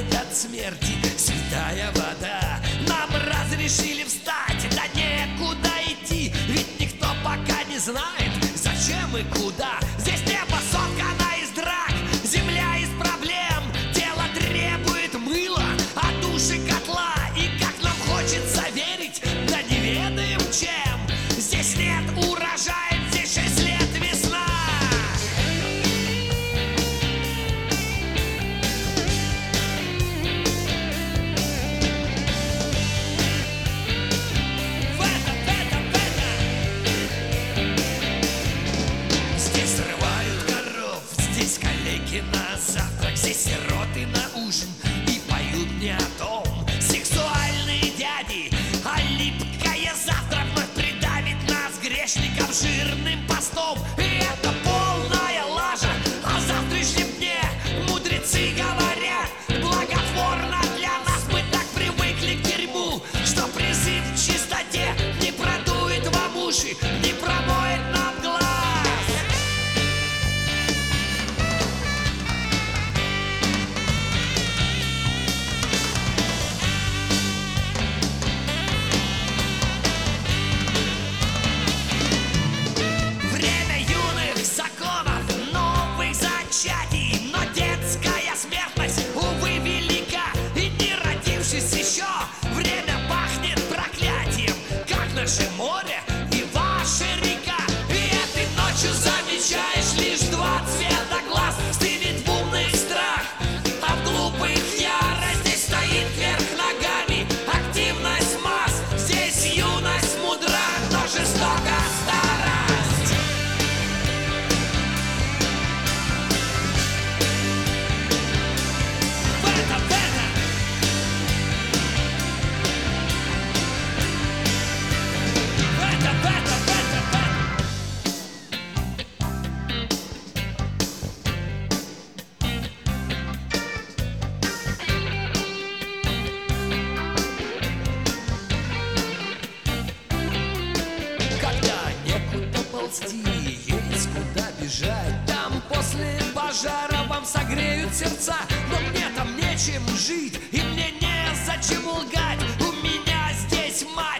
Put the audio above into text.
умереть от смерти. Святая вода, нам разрешили встать, да некуда идти, ведь никто пока не знает, зачем и куда. Здесь небо соткано из драк, земля из проблем, тело требует мыла, а души котла. И как нам хочется верить, да не ведаем чем. Здесь нет урожая, здесь 6 лет весна. Здесь срывают коров, здесь калеки на завтрак, здесь сироты на ужин и поют мне о том. Сексуальные дяди, а липкая завтра вновь придавит нас грешников жирным постом. И это полная лажа. О завтрашнем дне мудрецы говорят благотворно для нас. Мы так привыкли к дерьму, что призыв к чистоте не продует вам уши, не промоет нам глаз. Время юных законов, новых зачатий, но детская смертность, увы, велика. И не родившись еще, время пахнет проклятием, как наше море и ваша река. И этой ночью замечаешь лишь 2 цвета глаз. Стынет в умных страх, а в глупых ярость. Здесь стоит вверх ногами активность масс. Здесь юность мудра, но жестока старость. В это. Когда некуда ползти, есть куда бежать, там после пожара вам согреют сердца. Но мне там нечем жить, и мне незачем лгать. У меня здесь мать.